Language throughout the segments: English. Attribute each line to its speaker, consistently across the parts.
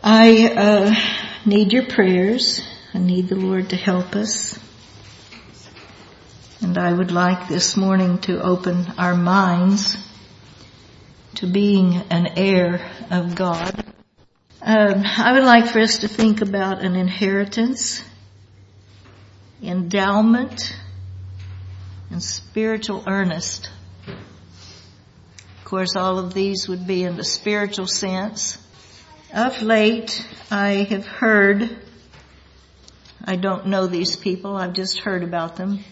Speaker 1: I need your prayers. I need the Lord to help us. And I would like this morning to open our minds to being an heir of God. I would like for us to think about an inheritance, endowment, and spiritual earnest. Of course, all of these would be in the spiritual sense. Of late, I have heard, I don't know these people, I've just heard about them,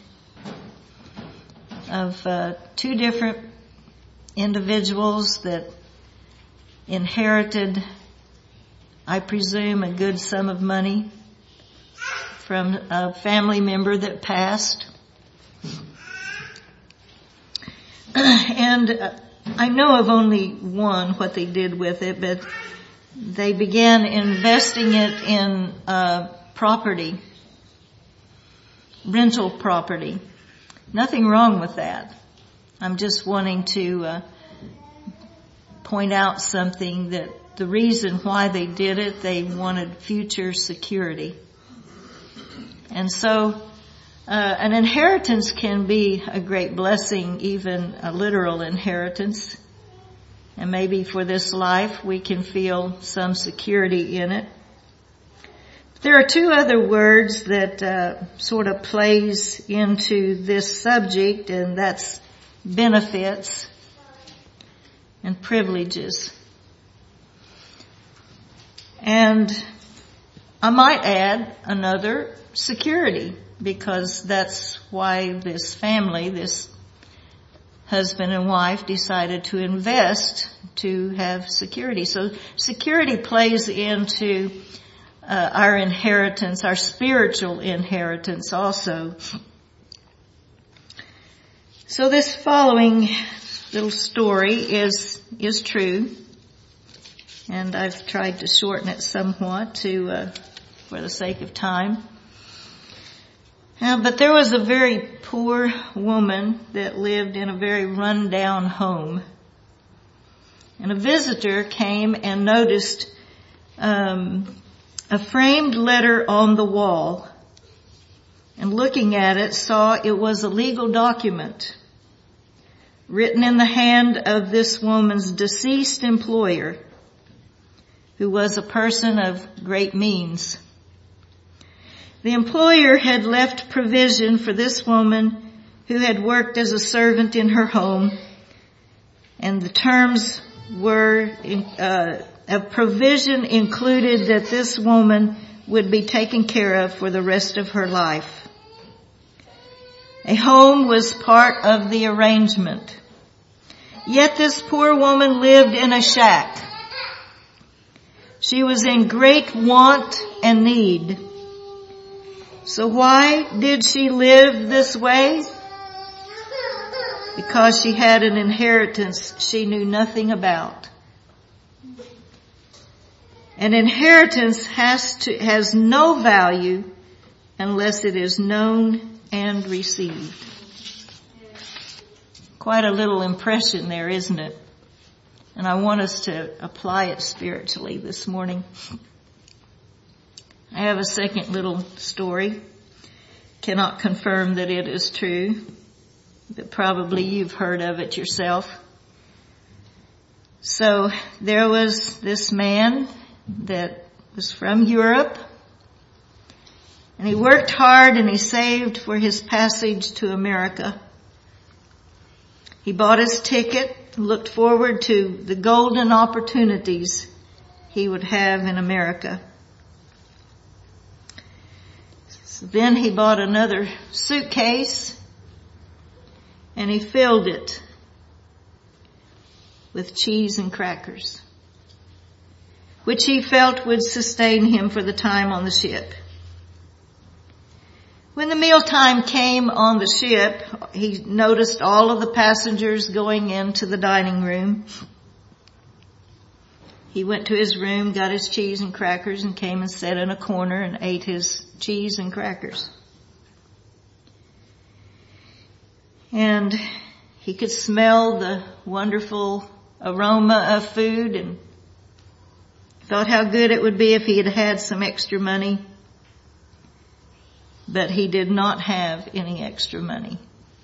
Speaker 1: of two different individuals that inherited, I presume, a good sum of money from a family member that passed. And I know of only one, what they did with it, but they began investing it in property, rental property. Nothing wrong with that. I'm just wanting to point out something, that the reason why they did it, they wanted future security. And so an inheritance can be a great blessing, even a literal inheritance. And maybe for this life we can feel some security in it. There are two other words that sort of plays into this subject, and that's benefits and privileges. And I might add another, security, because that's why this family, this husband and wife, decided to invest to have security. So security plays into our inheritance, our spiritual inheritance also. So this following little story is true, and I've tried to shorten it somewhat for the sake of time. But there was a very poor woman that lived in a very run-down home. And a visitor came and noticed a framed letter on the wall. And looking at it, saw it was a legal document written in the hand of this woman's deceased employer, who was a person of great means. The employer had left provision for this woman who had worked as a servant in her home, and the terms were, a provision included that this woman would be taken care of for the rest of her life. A home was part of the arrangement. Yet this poor woman lived in a shack. She was in great want and need. So why did she live this way? Because she had an inheritance she knew nothing about. An inheritance has no value unless it is known and received. Quite a little impression there, isn't it? And I want us to apply it spiritually this morning. I have a second little story. Cannot confirm that it is true, but probably you've heard of it yourself. So there was this man that was from Europe, and he worked hard and he saved for his passage to America. He bought his ticket, looked forward to the golden opportunities he would have in America. Then he bought another suitcase and he filled it with cheese and crackers, which he felt would sustain him for the time on the ship. When the mealtime came on the ship, he noticed all of the passengers going into the dining room. He went to his room, got his cheese and crackers, and came and sat in a corner and ate his cheese and crackers. And he could smell the wonderful aroma of food and Thought how good it would be if he had had some extra money. But he did not have any extra money.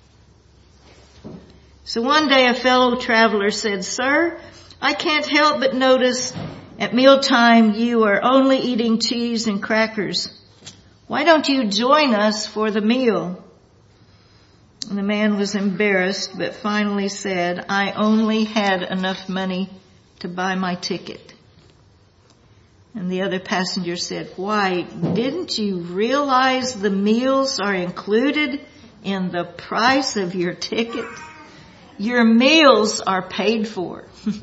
Speaker 1: So one day a fellow traveler said, "Sir, I can't help but notice at mealtime you are only eating cheese and crackers. Why don't you join us for the meal?" And the man was embarrassed, but finally said, "I only had enough money to buy my ticket." And the other passenger said, "Why, didn't you realize the meals are included in the price of your ticket? Your meals are paid for."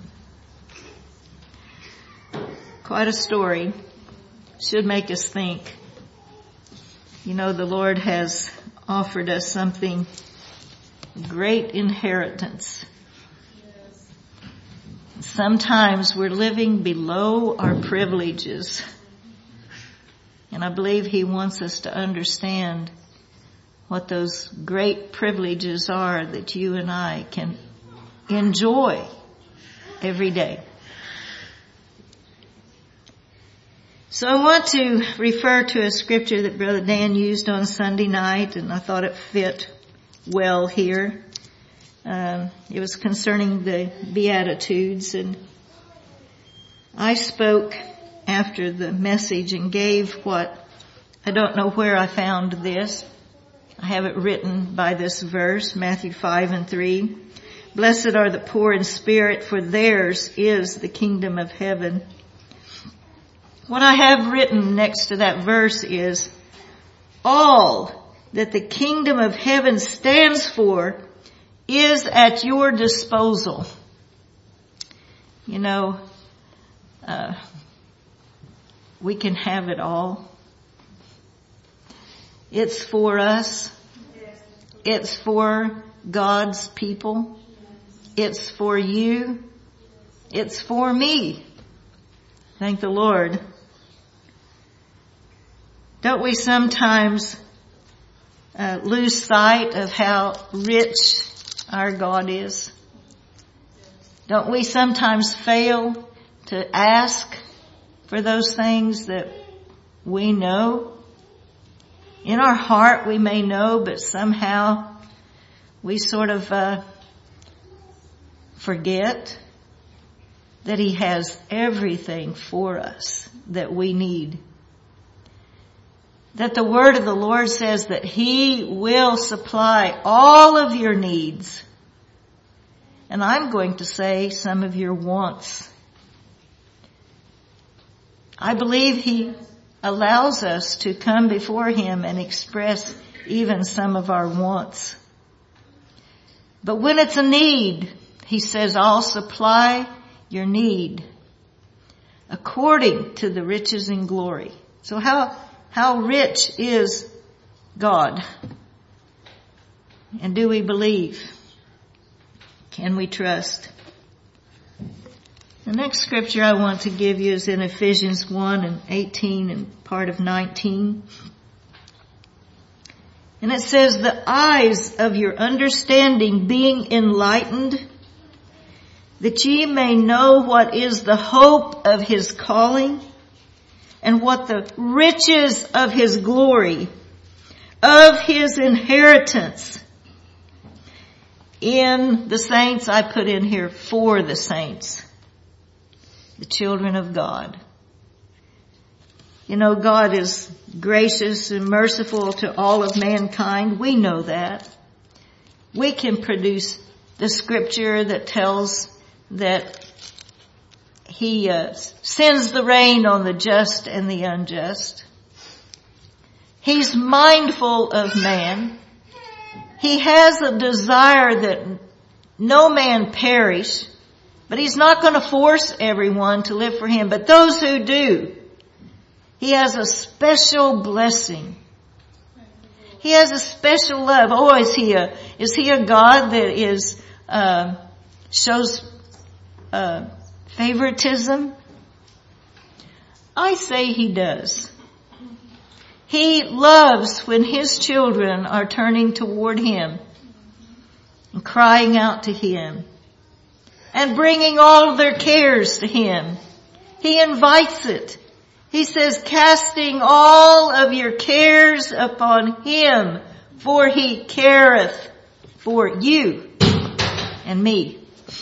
Speaker 1: Quite a story. Should make us think. You know, the Lord has offered us something, great inheritance. Sometimes we're living below our privileges. And I believe He wants us to understand what those great privileges are that you and I can enjoy every day. So I want to refer to a scripture that Brother Dan used on Sunday night, and I thought it fit well here. It was concerning the Beatitudes, and I spoke after the message and gave what, I don't know where I found this. I have it written by this verse, Matthew 5:3. "Blessed are the poor in spirit, for theirs is the kingdom of heaven." What I have written next to that verse is, all that the kingdom of heaven stands for is at your disposal. You know, we can have it all. It's for us. It's for God's people. It's for you. It's for me. Thank the Lord. Don't we sometimes lose sight of how rich our God is? Don't we sometimes fail to ask for those things that we know? In our heart we may know, but somehow we sort of forget that He has everything for us that we need. That the word of the Lord says that He will supply all of your needs. And I'm going to say some of your wants. I believe He allows us to come before Him and express even some of our wants. But when it's a need, He says, "I'll supply your need according to the riches and glory." So how rich is God? And do we believe? Can we trust? The next scripture I want to give you is in Ephesians 1:18 and part of 19. And it says, "The eyes of your understanding being enlightened, that ye may know what is the hope of His calling, and what the riches of His glory, of His inheritance in the saints." I put in here, for the saints, the children of God. You know, God is gracious and merciful to all of mankind. We know that. We can produce the scripture that tells that He sends the rain on the just and the unjust. He's mindful of man. He has a desire that no man perish, but He's not going to force everyone to live for Him. But those who do, He has a special blessing. He has a special love. Oh, is He a God that shows favoritism? I say He does. He loves when His children are turning toward Him and crying out to Him and bringing all of their cares to Him. He invites it. He says, casting all of your cares upon Him, for He careth for you and me.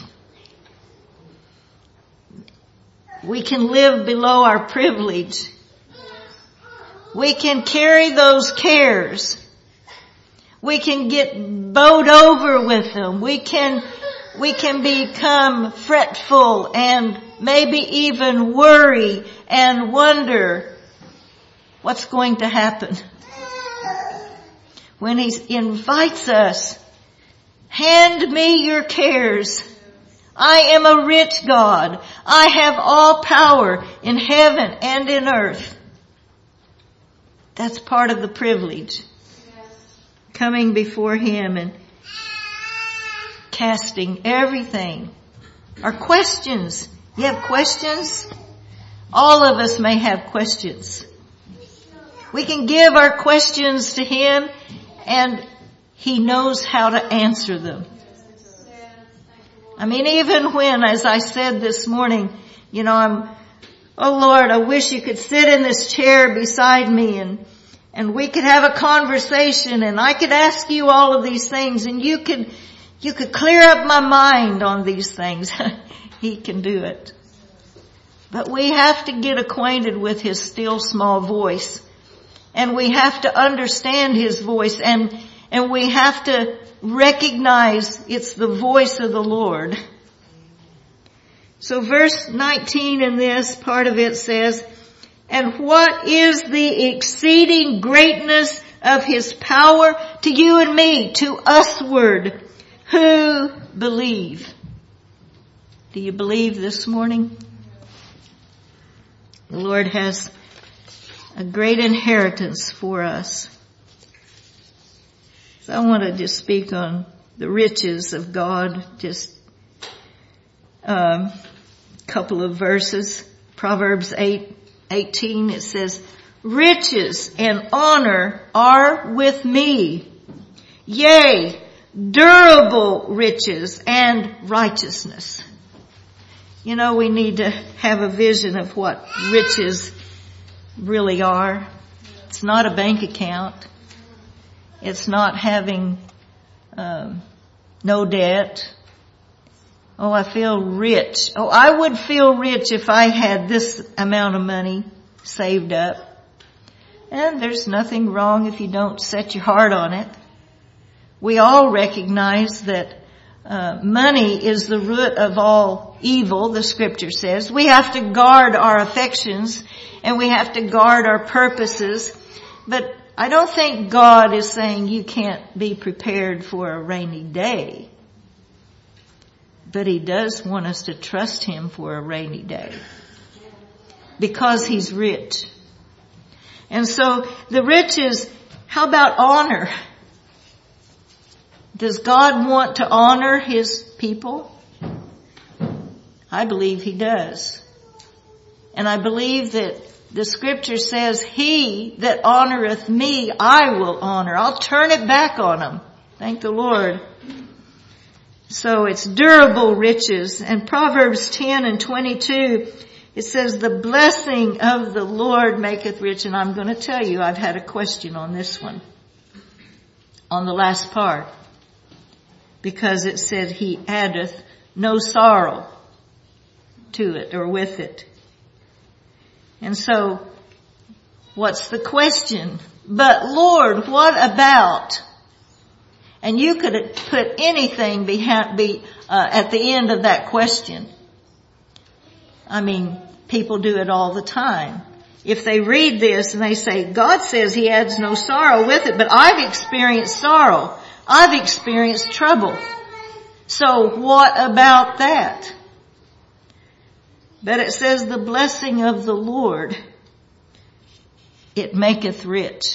Speaker 1: We can live below our privilege. We can carry those cares. We can get bowed over with them. We can become fretful and maybe even worry and wonder what's going to happen. When He invites us, hand me your cares. I am a rich God. I have all power in heaven and in earth. That's part of the privilege. Coming before Him and casting everything. Our questions. You have questions? All of us may have questions. We can give our questions to Him and He knows how to answer them. I mean, even when, as I said this morning, oh Lord, I wish you could sit in this chair beside me and we could have a conversation and I could ask you all of these things and you could clear up my mind on these things. He can do it. But we have to get acquainted with His still small voice. And we have to understand His voice and we have to recognize it's the voice of the Lord. So verse 19 in this part of it says, and what is the exceeding greatness of His power to you and me, to usward who believe? Do you believe this morning? The Lord has a great inheritance for us. So I want to just speak on the riches of God, just a couple of verses. Proverbs 8:18, it says, riches and honor are with me, yea, durable riches and righteousness. We need to have a vision of what riches really are. It's not a bank account. It's not having no debt. Oh, I feel rich. Oh, I would feel rich if I had this amount of money saved up. And there's nothing wrong if you don't set your heart on it. We all recognize that money is the root of all evil, the scripture says. We have to guard our affections and we have to guard our purposes. But I don't think God is saying you can't be prepared for a rainy day. But He does want us to trust Him for a rainy day. Because He's rich. And so the riches, how about honor? Does God want to honor His people? I believe He does. And I believe that the scripture says, he that honoreth me, I will honor. I'll turn it back on him. Thank the Lord. So it's durable riches. And Proverbs 10:22, it says, the blessing of the Lord maketh rich. And I'm going to tell you, I've had a question on this one. On the last part. Because it said, He addeth no sorrow to it or with it. And so, what's the question? But Lord, what about? And you could put anything at the end of that question. I mean, people do it all the time. If they read this and they say, God says He adds no sorrow with it, but I've experienced sorrow. I've experienced trouble. So what about that? But it says the blessing of the Lord, it maketh rich.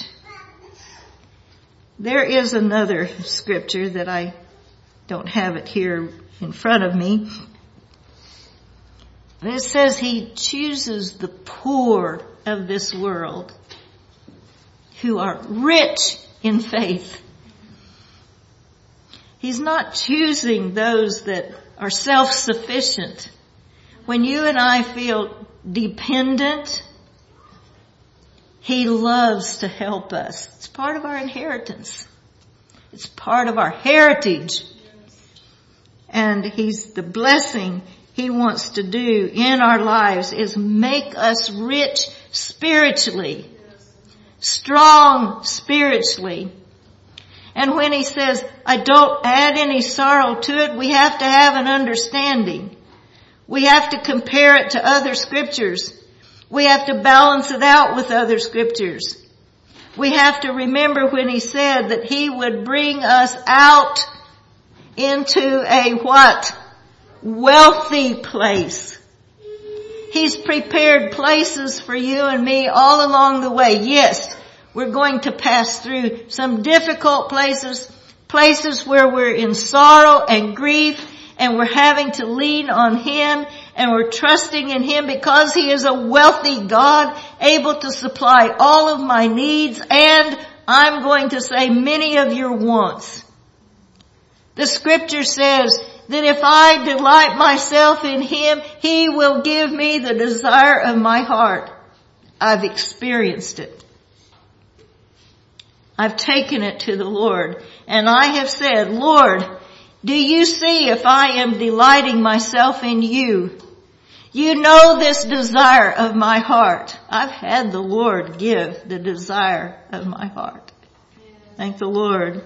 Speaker 1: There is another scripture that I don't have it here in front of me. But it says He chooses the poor of this world who are rich in faith. He's not choosing those that are self-sufficient. When you and I feel dependent. He loves to help us. It's part of our inheritance. It's part of our heritage. And the blessing He wants to do in our lives is make us rich spiritually, strong spiritually. And when He says, I don't add any sorrow to it, we have to have an understanding. We have to compare it to other scriptures. We have to balance it out with other scriptures. We have to remember when He said that He would bring us out into a what? Wealthy place. He's prepared places for you and me all along the way. Yes, we're going to pass through some difficult places where we're in sorrow and grief, and we're having to lean on Him, and we're trusting in Him because He is a wealthy God, able to supply all of my needs, and I'm going to say many of your wants. The scripture says that if I delight myself in Him, He will give me the desire of my heart. I've experienced it. I've taken it to the Lord, and I have said, Lord, do you see if I am delighting myself in you? You know this desire of my heart. I've had the Lord give the desire of my heart. Thank the Lord.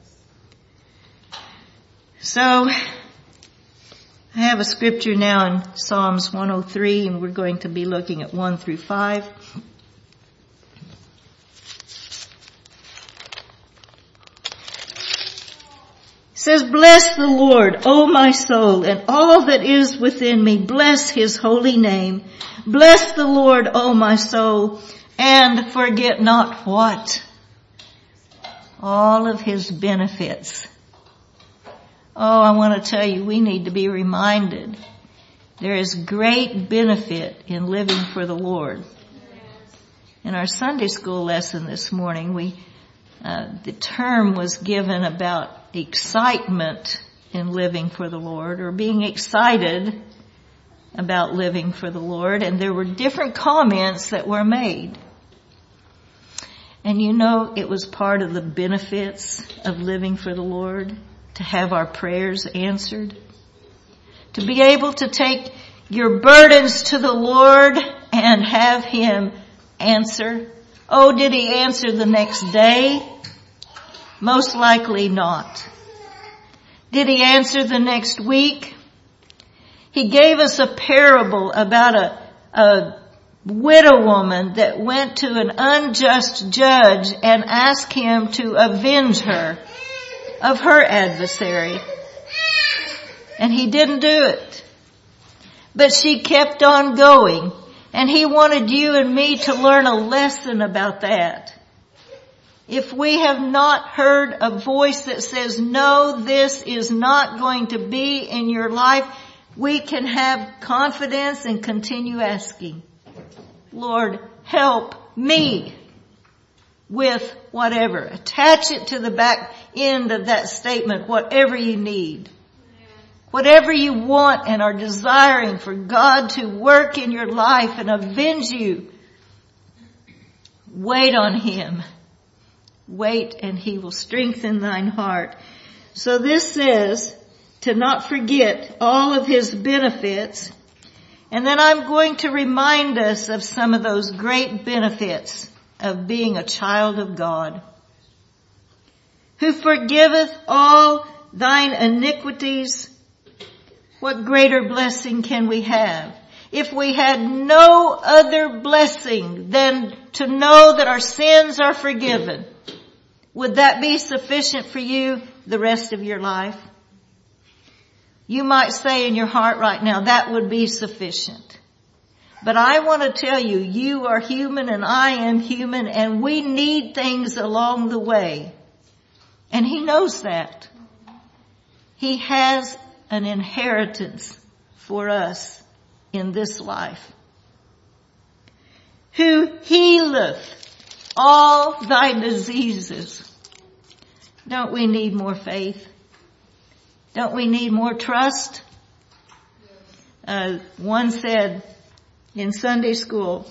Speaker 1: So, I have a scripture now in Psalms 103, and we're going to be looking at 1 through 5. It says, bless the Lord, O my soul, and all that is within me. Bless His holy name. Bless the Lord, O my soul, and forget not what? All of His benefits. Oh, I want to tell you, we need to be reminded there is great benefit in living for the Lord. In our Sunday school lesson this morning, the term was given about excitement in living for the Lord, or being excited about living for the Lord, and there were different comments that were made. And you know, it was part of the benefits of living for the Lord to have our prayers answered, to be able to take your burdens to the Lord and have Him answer. Oh, did He answer the next day? Most likely not. Did He answer the next week? He gave us a parable about a widow woman that went to an unjust judge and asked him to avenge her of her adversary. And he didn't do it. But she kept on going. And He wanted you and me to learn a lesson about that. If we have not heard a voice that says, no, this is not going to be in your life, we can have confidence and continue asking, Lord, help me with whatever. Attach it to the back end of that statement, whatever you need. Whatever you want and are desiring for God to work in your life and avenge you, wait on Him. Wait, and He will strengthen thine heart. So this says to not forget all of His benefits. And then I'm going to remind us of some of those great benefits of being a child of God. Who forgiveth all thine iniquities. What greater blessing can we have? If we had no other blessing than to know that our sins are forgiven, would that be sufficient for you the rest of your life? You might say in your heart right now, that would be sufficient. But I want to tell you, you are human and I am human, and we need things along the way. And He knows that. He has an inheritance for us in this life. Who healeth all thy diseases. Don't we need more faith? Don't we need more trust? One said, in Sunday school.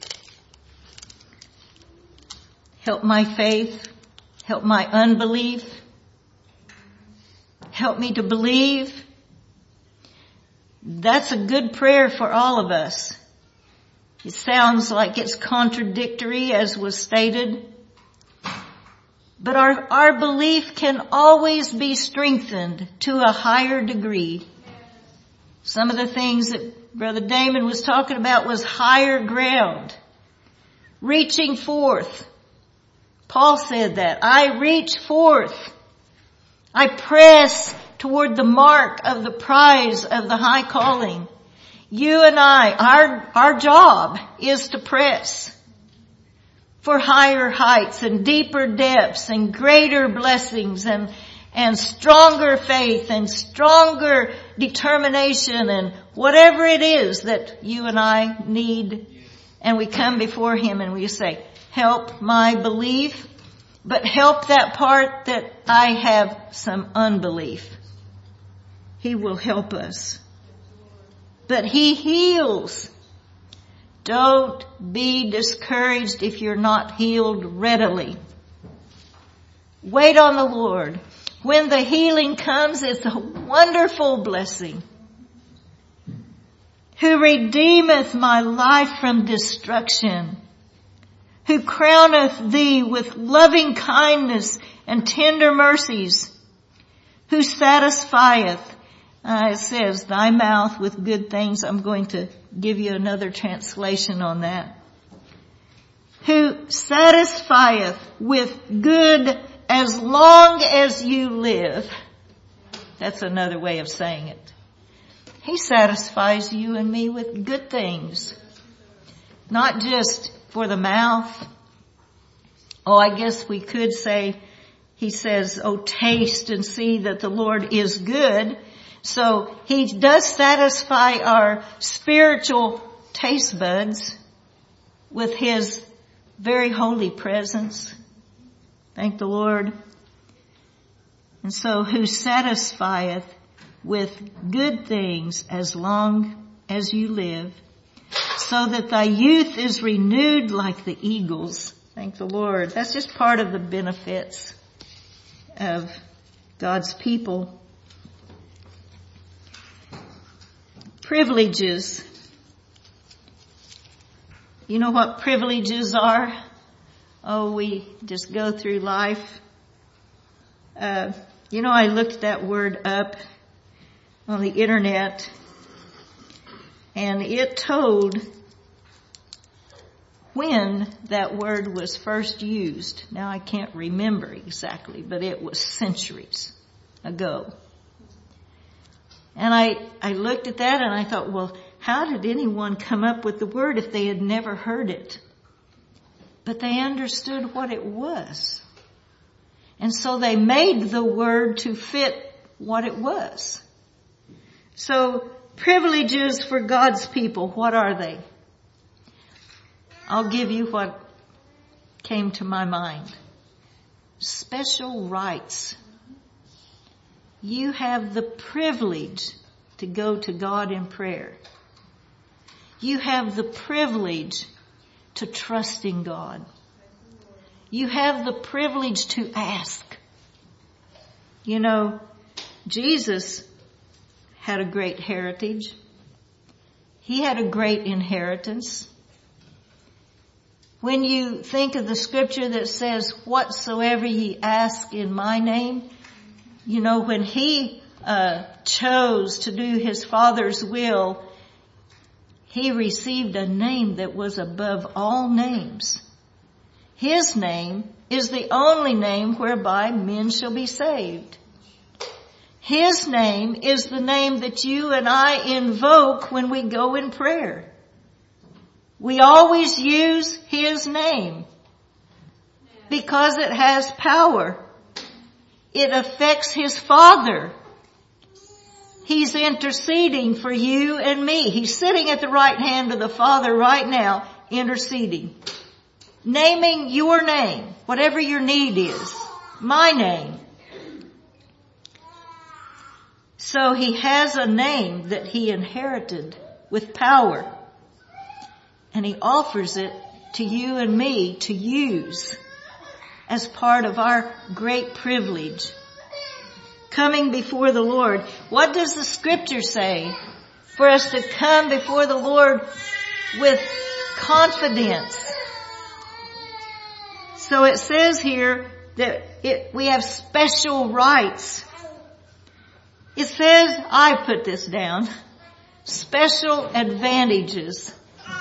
Speaker 1: Help my faith. Help my unbelief. Help me to believe. That's a good prayer for all of us. It sounds like it's contradictory, as was stated. But our belief can always be strengthened to a higher degree. Some of the things that Brother Damon was talking about was higher ground. Reaching forth. Paul said that. I reach forth. I press toward the mark of the prize of the high calling. You and I, our job is to press for higher heights and deeper depths and greater blessings and stronger faith and stronger determination and whatever it is that you and I need. And we come before Him and we say, help my belief, but help that part that I have some unbelief. He will help us. But He heals. Don't be discouraged if you're not healed readily. Wait on the Lord. When the healing comes, it's a wonderful blessing. Who redeemeth my life from destruction, who crowneth thee with loving kindness and tender mercies, who satisfieth, it says, thy mouth with good things. I'm going to give you another translation on that. Who satisfieth with good as long as you live. That's another way of saying it. He satisfies you and me with good things. Not just for the mouth. Oh, I guess we could say, He says, oh, taste and see that the Lord is good. So He does satisfy our spiritual taste buds with His very holy presence. Thank the Lord. And so who satisfieth with good things as long as you live, so that thy youth is renewed like the eagles. Thank the Lord. That's just part of the benefits of God's people. Privileges. You know what privileges are? Oh, we just go through life. I looked that word up on the internet, and it told when that word was first used. Now I can't remember exactly, but it was centuries ago. And I looked at that and I thought, well, how did anyone come up with the word if they had never heard it? But they understood what it was. And so they made the word to fit what it was. So privileges for God's people, what are they? I'll give you what came to my mind. Special rights. You have the privilege to go to God in prayer. You have the privilege to trust in God. You have the privilege to ask. You know, Jesus had a great heritage. He had a great inheritance. When you think of the scripture that says, whatsoever ye ask in my name, you know, when He chose to do His Father's will, He received a name that was above all names. His name is the only name whereby men shall be saved. His name is the name that you and I invoke when we go in prayer. We always use His name because it has power. It affects His Father. He's interceding for you and me. He's sitting at the right hand of the Father right now, interceding. Naming your name, whatever your need is. My name. So He has a name that He inherited with power. And He offers it to you and me to use as part of our great privilege. Coming before the Lord. What does the Scripture say? For us to come before the Lord with confidence. So it says here that we have special rights. It says, I put this down, special advantages.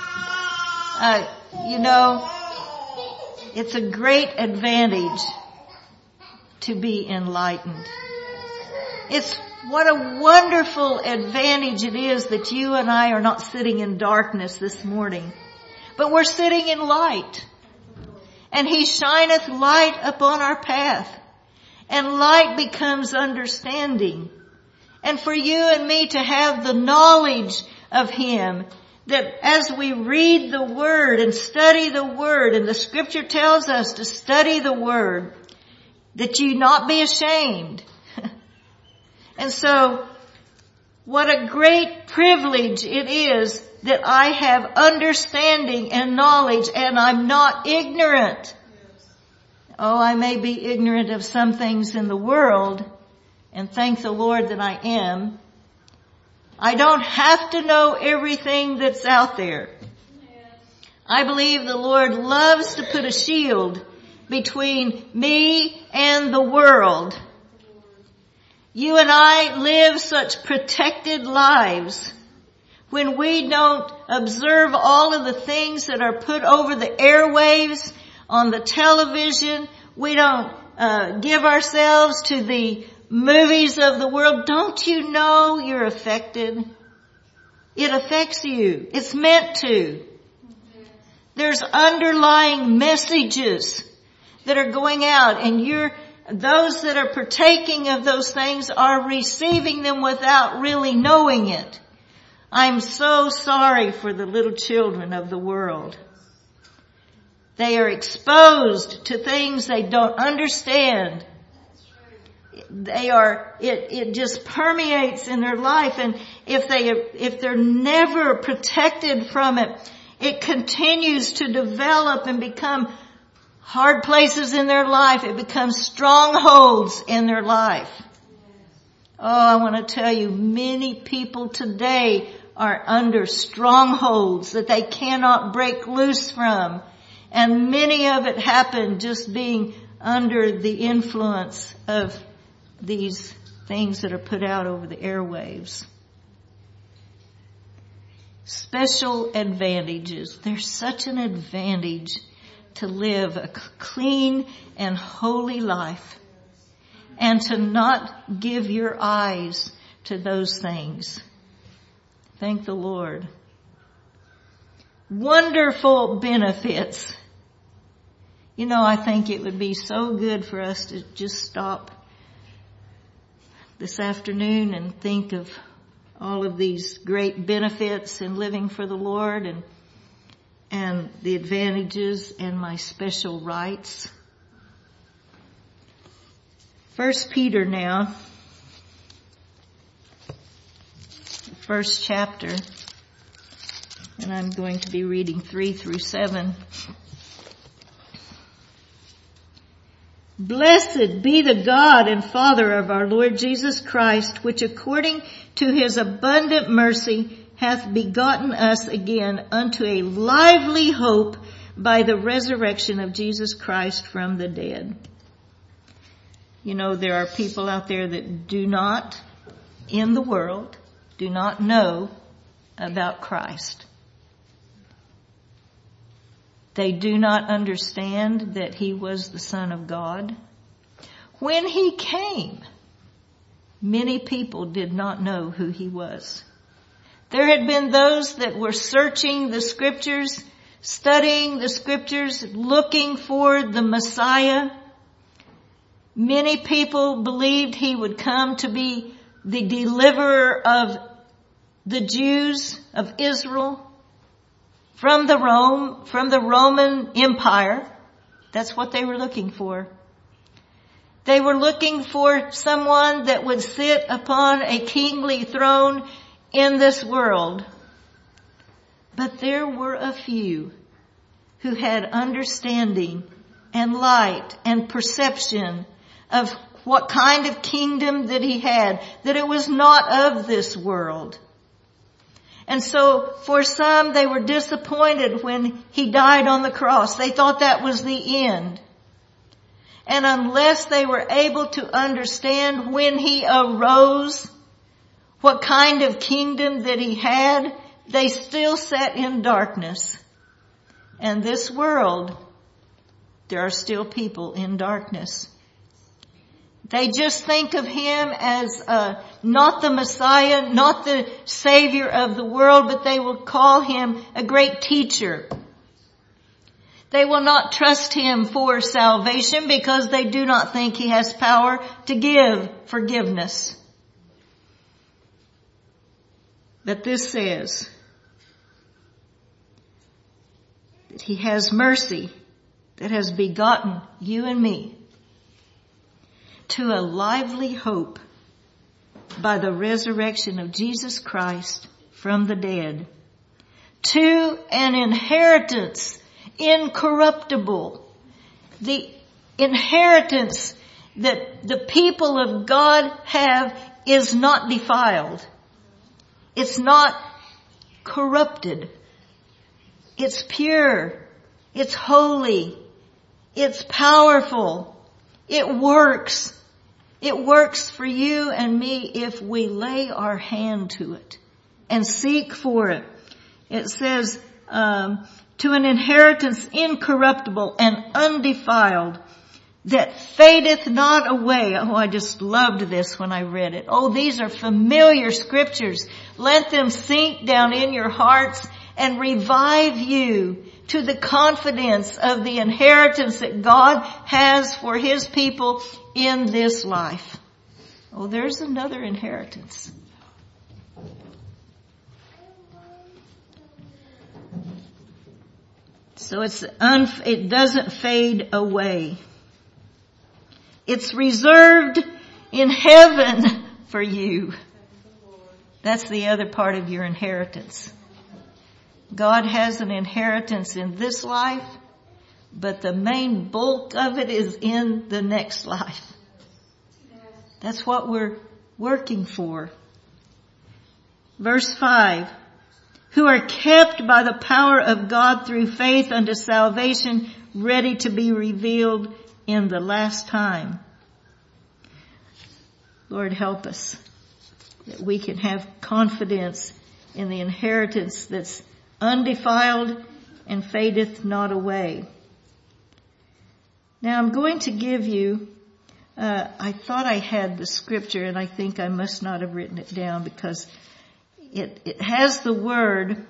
Speaker 1: It's a great advantage to be enlightened. It's what a wonderful advantage it is that you and I are not sitting in darkness this morning, but we're sitting in light. And He shineth light upon our path. And light becomes understanding. And for you and me to have the knowledge of Him, that as we read the Word and study the Word, and the Scripture tells us to study the Word, that you not be ashamed. And so, what a great privilege it is that I have understanding and knowledge and I'm not ignorant. Oh, I may be ignorant of some things in the world, and thank the Lord that I am. I don't have to know everything that's out there. I believe the Lord loves to put a shield between me and the world. You and I live such protected lives when we don't observe all of the things that are put over the airwaves, on the television. We don't give ourselves to the movies of the world. Don't you know you're affected? It affects you. It's meant to. There's underlying messages that are going out, and those that are partaking of those things are receiving them without really knowing it. I'm so sorry for the little children of the world. They are exposed to things they don't understand. It just permeates in their life, and if they're never protected from it, it continues to develop and become hard places in their life. It becomes strongholds in their life. Oh, I want to tell you, many people today are under strongholds that they cannot break loose from. And many of it happened just being under the influence of these things that are put out over the airwaves. Special advantages. There's such an advantage to live a clean and holy life and to not give your eyes to those things. Thank the Lord. Wonderful benefits. I think it would be so good for us to just stop this afternoon and think of all of these great benefits in living for the Lord and the advantages and my special rights. 1 Peter now, the first chapter, and I'm going to be reading 3 through 7. Blessed be the God and Father of our Lord Jesus Christ, which according to His abundant mercy hath begotten us again unto a lively hope by the resurrection of Jesus Christ from the dead. There are people out there that do not, in the world, do not know about Christ. They do not understand that He was the Son of God. When He came, many people did not know who He was. There had been those that were searching the Scriptures, studying the Scriptures, looking for the Messiah. Many people believed He would come to be the deliverer of the Jews of Israel from the Roman Empire. That's what they were looking for. They were looking for someone that would sit upon a kingly throne in this world. But there were a few who had understanding and light and perception of what kind of kingdom that he had, that it was not of this world. And so for some, they were disappointed when he died on the cross. They thought that was the end. And unless they were able to understand when he arose, what kind of kingdom that he had, they still sat in darkness. And this world, there are still people in darkness. They just think of him as not the Messiah, not the Savior of the world, but they will call him a great teacher. They will not trust him for salvation because they do not think he has power to give forgiveness. But this says that he has mercy that has begotten you and me to a lively hope by the resurrection of Jesus Christ from the dead, to an inheritance incorruptible, the inheritance that the people of God have is not defiled. It's not corrupted. It's pure. It's holy. It's powerful. It works. It works for you and me if we lay our hand to it and seek for it. It says, to an inheritance incorruptible and undefiled that fadeth not away. Oh, I just loved this when I read it. Oh, these are familiar scriptures. Let them sink down in your hearts and revive you to the confidence of the inheritance that God has for his people in this life. Oh, there's another inheritance. So it doesn't fade away. It's reserved in heaven for you. That's the other part of your inheritance. God has an inheritance in this life, but the main bulk of it is in the next life. That's what we're working for. Verse 5. Who are kept by the power of God through faith unto salvation, ready to be revealed in the last time. Lord, help us that we can have confidence in the inheritance that's undefiled and fadeth not away. Now I'm going to give you, I thought I had the scripture and I think I must not have written it down because it has the word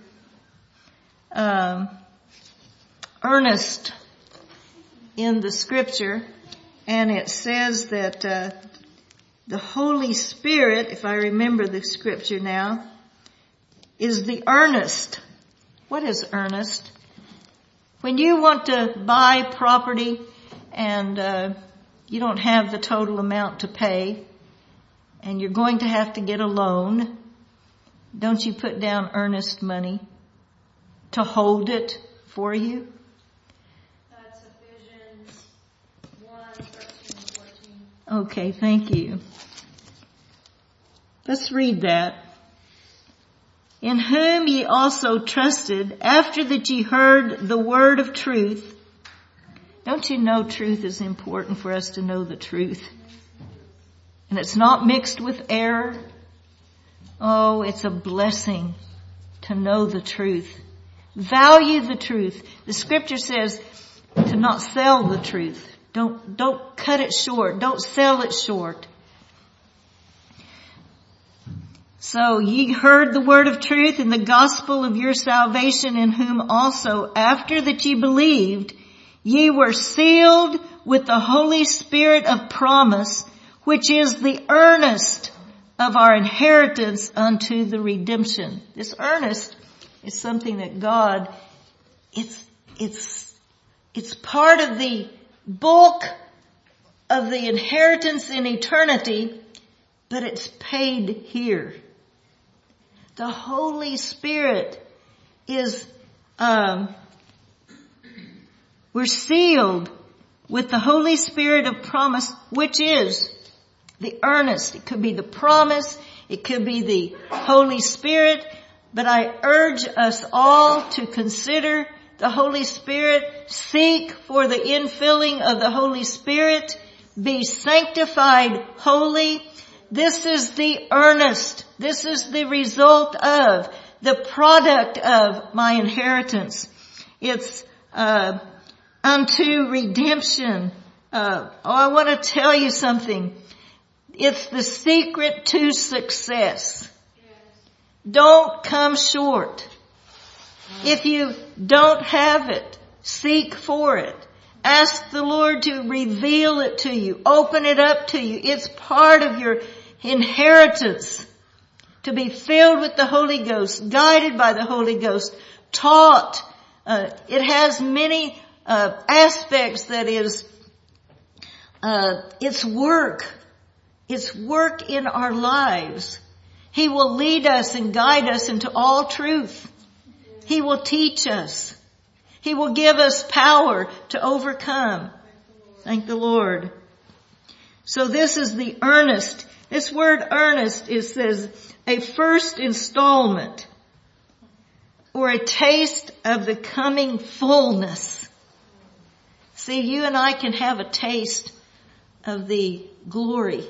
Speaker 1: earnest in the scripture, and it says that the Holy Spirit, if I remember the scripture now, is the earnest. What is earnest? When you want to buy property and you don't have the total amount to pay and you're going to have to get a loan, don't you put down earnest money to hold it for you?
Speaker 2: That's Ephesians 1:13-14.
Speaker 1: Okay, thank you. Let's read that. In whom ye also trusted, after that ye heard the word of truth. Don't you know truth is important for us to know the truth? And it's not mixed with error. Oh, it's a blessing to know the truth. Value the truth. The scripture says to not sell the truth. Don't cut it short. Don't sell it short. So ye heard the word of truth in the gospel of your salvation, in whom also after that ye believed, ye were sealed with the Holy Spirit of promise, which is the earnest of our inheritance unto the redemption. This earnest is something that God, it's part of the bulk of the inheritance in eternity, but it's paid here. The Holy Spirit is, we're sealed with the Holy Spirit of promise, which is the earnest. It could be the promise. It could be the Holy Spirit. But I urge us all to consider the Holy Spirit. Seek for the infilling of the Holy Spirit. Be sanctified holy. This is the earnest. This is the result of, the product of my inheritance. It's unto redemption. I want to tell you something. It's the secret to success. Don't come short. If you don't have it, seek for it. Ask the Lord to reveal it to you. Open it up to you. It's part of your inheritance. To be filled with the Holy Ghost, guided by the Holy Ghost, taught. It has many aspects that is, it's work. It's work in our lives. He will lead us and guide us into all truth. He will teach us. He will give us power to overcome. Thank the Lord. So this is the earnest. This word earnest, it says a first installment or a taste of the coming fullness. See, you and I can have a taste of the glory.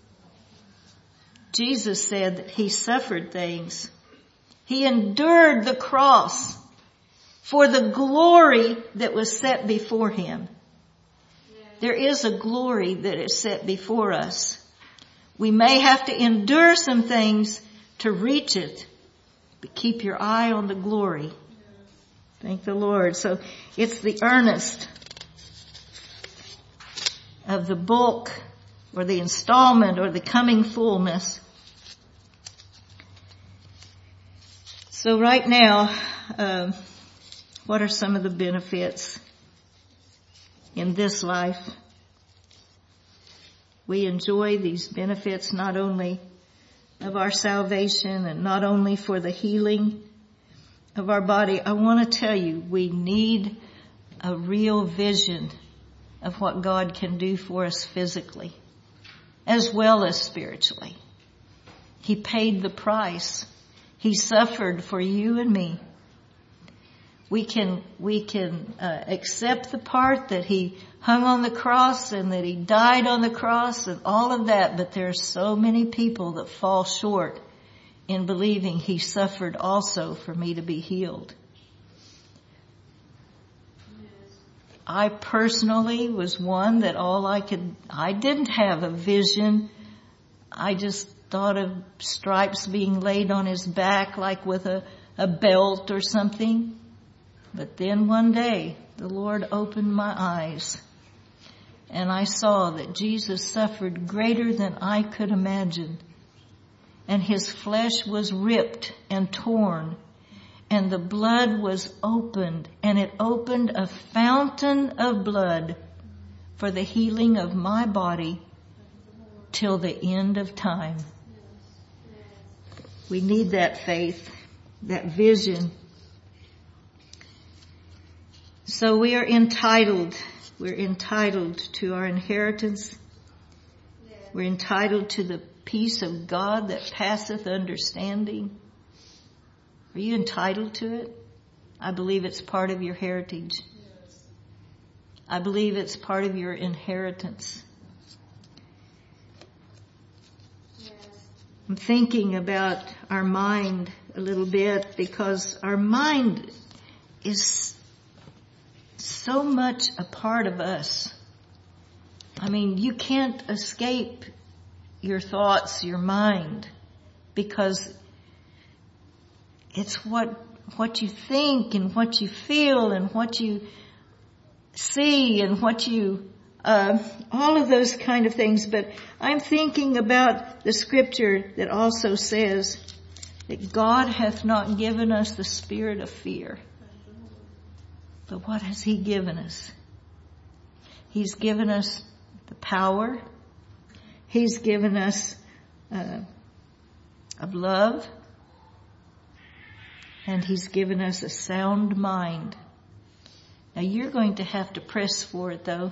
Speaker 1: Jesus said that he suffered things. He endured the cross for the glory that was set before him. There is a glory that is set before us. We may have to endure some things to reach it, but keep your eye on the glory. Thank the Lord. So it's the earnest of the bulk or the installment or the coming fullness. So right now, what are some of the benefits in this life? We enjoy these benefits not only of our salvation and not only for the healing of our body. I want to tell you, we need a real vision of what God can do for us physically as well as spiritually. He paid the price. He suffered for you and me. We can accept the part that he hung on the cross and that he died on the cross and all of that, but there are so many people that fall short in believing he suffered also for me to be healed. I personally was one that I didn't have a vision. I just thought of stripes being laid on his back like with a belt or something. But then one day the Lord opened my eyes and I saw that Jesus suffered greater than I could imagine. And his flesh was ripped and torn and the blood was opened, and it opened a fountain of blood for the healing of my body till the end of time. We need that faith, that vision. So we are entitled. We're entitled to our inheritance. We're entitled to the peace of God that passeth understanding. Are you entitled to it? I believe it's part of your heritage. I believe it's part of your inheritance. I'm thinking about our mind a little bit because our mind is so much a part of us. I mean, you can't escape your thoughts, your mind, because it's what you think and what you feel and what you see and what you, all of those kind of things. But I'm thinking about the scripture that also says that God hath not given us the spirit of fear. But what has he given us? He's given us the power. He's given us of love. And He's given us a sound mind. Now you're going to have to press for it though.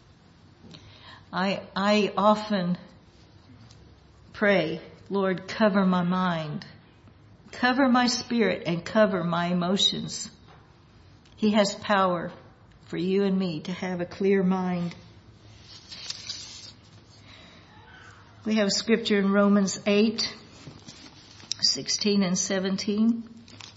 Speaker 1: I often pray, Lord, cover my mind, cover my spirit, and cover my emotions. He has power for you and me to have a clear mind. We have scripture in Romans 8:16 and 17.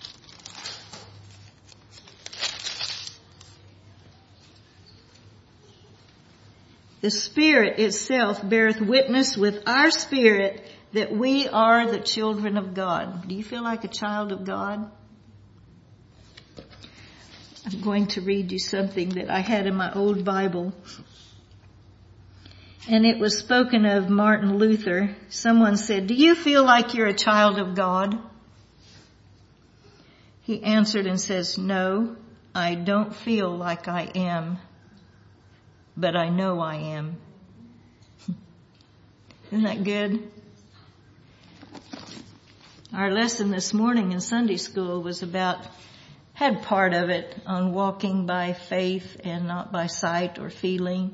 Speaker 1: The Spirit itself beareth witness with our spirit that we are the children of God. Do you feel like a child of God? I'm going to read you something that I had in my old Bible. And it was spoken of Martin Luther. Someone said, "Do you feel like you're a child of God?" He answered and says, "No, I don't feel like I am, but I know I am." Isn't that good? Our lesson this morning in Sunday school had part of it on walking by faith and not by sight or feeling.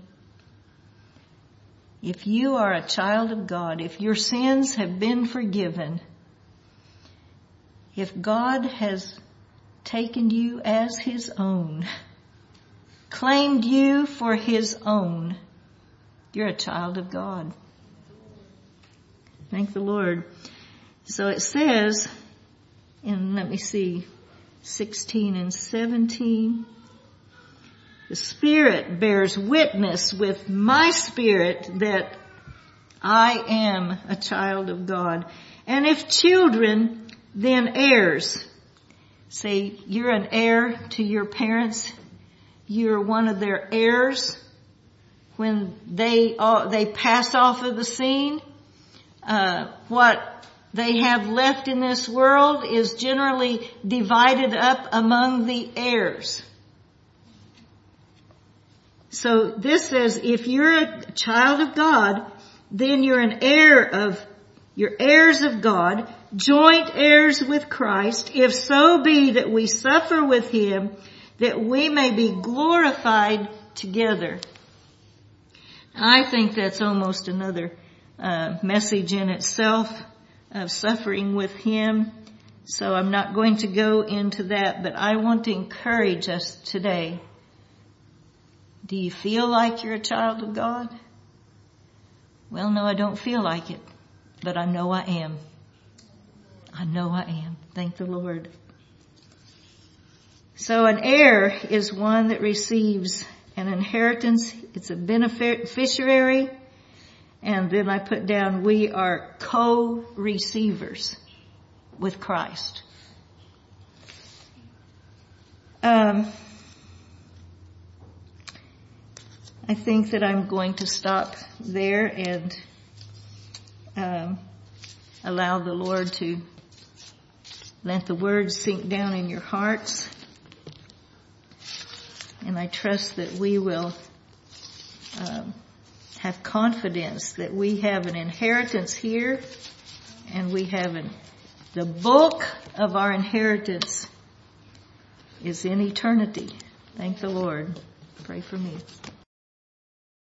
Speaker 1: If you are a child of God, if your sins have been forgiven, if God has taken you as His own, claimed you for His own, you're a child of God. Thank the Lord. So it says in, 16 and 17, the Spirit bears witness with my spirit that I am a child of God. And if children, then heirs. Say, you're an heir to your parents. You're one of their heirs. When they pass off of the scene, what they have left in this world is generally divided up among the heirs. So this says, if you're a child of God, then you're you're heirs of God, joint heirs with Christ, if so be that we suffer with Him, that we may be glorified together. I think that's almost another message in itself of suffering with Him. So I'm not going to go into that, but I want to encourage us today. Do you feel like you're a child of God? Well, no, I don't feel like it, but I know I am. I know I am. Thank the Lord. So an heir is one that receives an inheritance. It's a beneficiary. And then I put down, we are co-receivers with Christ. I think that I'm going to stop there and allow the Lord to let the words sink down in your hearts. And I trust that we will have confidence that we have an inheritance here, and we have the bulk of our inheritance is in eternity. Thank the Lord. Pray for me.